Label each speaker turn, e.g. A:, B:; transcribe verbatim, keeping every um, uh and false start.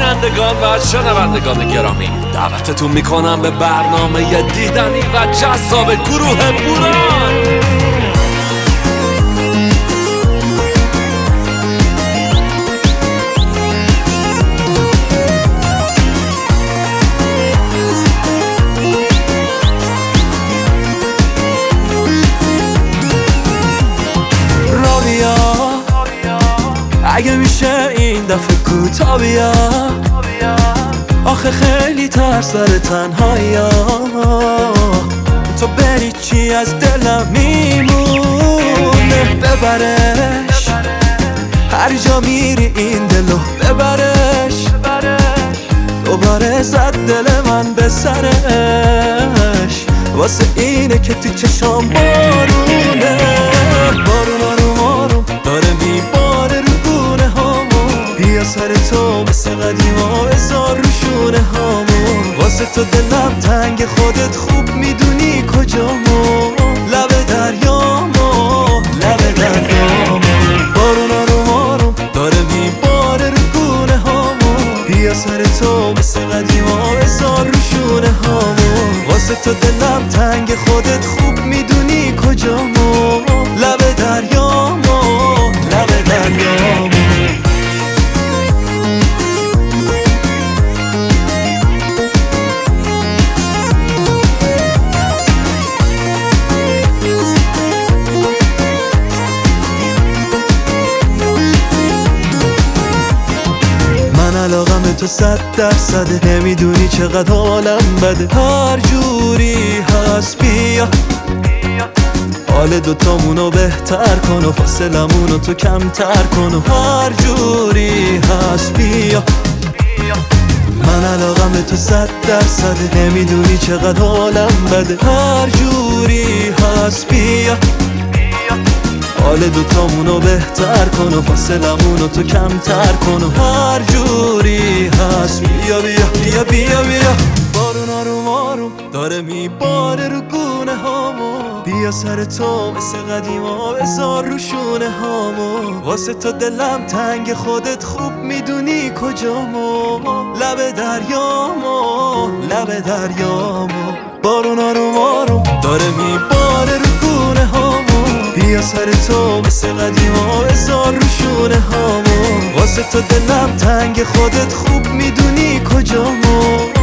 A: بینندگان و شنوندگان گرامی، دعوتتون میکنم به برنامه دیدنی و جذاب گروه بوران.
B: اگه میشه این دفعه کوتا بیا، آخه خیلی ترس داره تنهایی، تو بری چی از دلم میمونه. ببرش هر جا میری این دلو ببرش، دوباره زد دل من به سرش، واسه اینه که تو چشام بارونه. بارون آروم آروم داره میباره رو گونه هامون، بیا سر تو مثل قدیما بذار رو شونه هامون. واسه تو دلم تنگ خودت خوب میدونی کجامو، لب دریامو لب دریامو. بارون آروم آروم داره میباره رو گونه هامون، بیا سر تو مثل قدیما بذار رو شونه هامون. واسه تو دلم تنگ خودت خوب میدونی کجامو، لب دریامو لب دریامو. علاقم به تو صد درصده، نمیدونی چقدر حالم بده. هر جوری هست بیا حال دوتامونو بهتر کن و فاصلمونو تو کمتر کن و هر جوری هست بیا. من علاقم به تو صد درصده، نمیدونی چقدر حالم بده. هر جوری هست بیا حال دوتامونو بهتر کن و فاصلمونو تو کمتر کن و هر جوری هست بیا بیا بیا بیا بیا. بارون آروم آروم داره میباره رو گونه هامو، بیا سر تو مثل قدیما بذار رو شونه هامو. واسه تو دلم تنگ خودت خوب میدونی کجامو، لب دریامو لب دریامو. بارون آروم آروم داره میباره رو گونه هامو، بیا سر تو مثل قدیما بذار رو شونه هامو. واسه تو دلم تنگ خودت خوب میدونی کجامو،